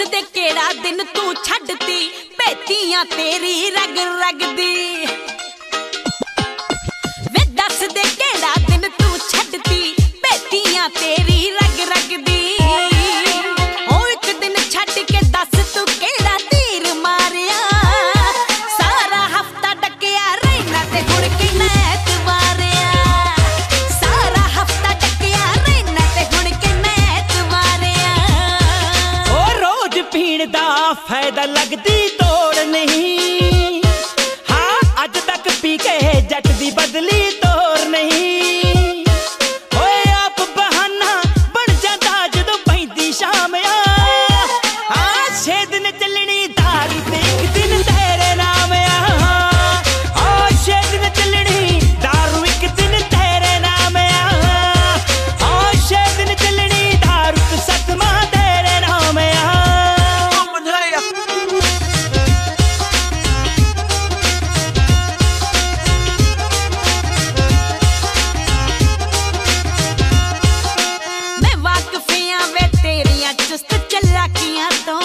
दे केड़ा दिन तू छड्डती भेतियां तेरी रग रग दी वे दस दे केड़ा दिन तू छड्डती भेतियां तेरी रग रग दी ओ एक दिन छड्ड के दस तू केड़ा तीर मारिया सारा हफ्ता डकिया रहना ते हुण किन्ना एतवारिया सारा हफ्ता डकिया रहना ते हुण किन्ना एतवारिया ओ रोज पीण दा फायदा लगदी तोड़ नहीं हाँ अज तक पी के जट दी बदली तोड़ नहीं ओए आप बहाना बन जांदा जदों पैंदी शाम आ हाँ 6 दिन चलनी दारू ते एक दिन तेरे नाम आ 6 दिन चलनी दारू एक दिन तेरे नाम आ 6 दिन चलनी दारू ते सतमा तेरे नाम आ मैं वाकफियां वे तेरियां चुस्त चलाकियां तो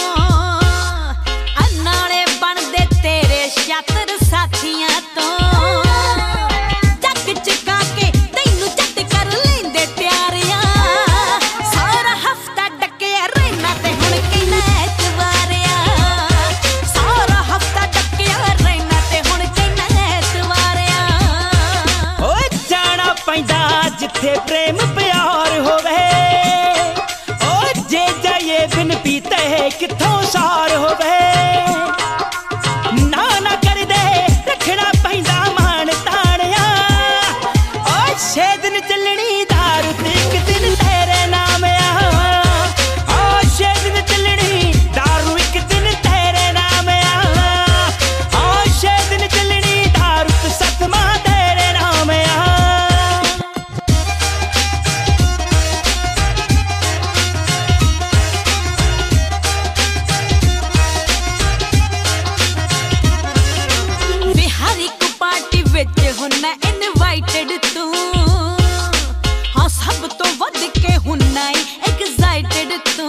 अनाले बनदे तेरे शातर साथियां तो जग चुका के तैनू जट कर लेंदे प्यारियां सारा हफ्ता डकिया रहना ते हुण किन्ना एतवारिया सारा हफ्ता डकिया रहना ते हुण किन्ना एतवारिया ओए जाना पैंदा जिथे प्रेम प्यार होवे ओ जे जाए बिन पीते किथों सार होवे ना ना कर दे रखना पैंदा मान ताणिया ओ 6 दिन चलनी दारू ते एक दिन तेरे नाम आ 6 दिन चलनी दारू एक दिन तेरे नाम आ 6 दिन चलनी दारू ते सतमा तेरे नाम आ बिहारी को पार्टी विच हुन्ना इनवाइटेड तू हाँ सब तो वध के हुन्ना एक्साइटेड तू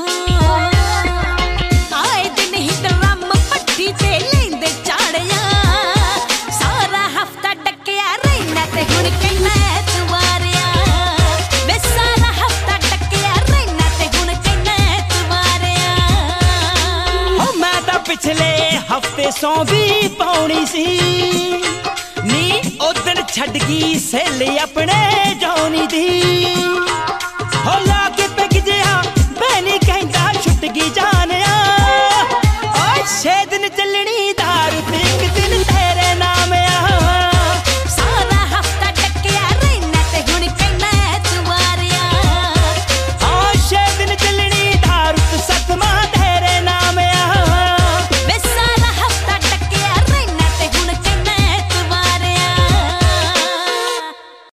आए दिन ही ड्रम पट्टी ते लेंदे चाड़िया सारा हफ्ता डकिया रहना ते हुण किन्ना एतवारिया वे सारा हफ्ता डकिया रहना ते हुण किन्ना एतवारिया ओ मैं तां पिछले हफ्ते सौ भी पाउणी सी नी उदण छड्ड गई सहेली अपने जौनी दी हो ला के पिक जिहा मैं नहीं कहंदा छुट गई जा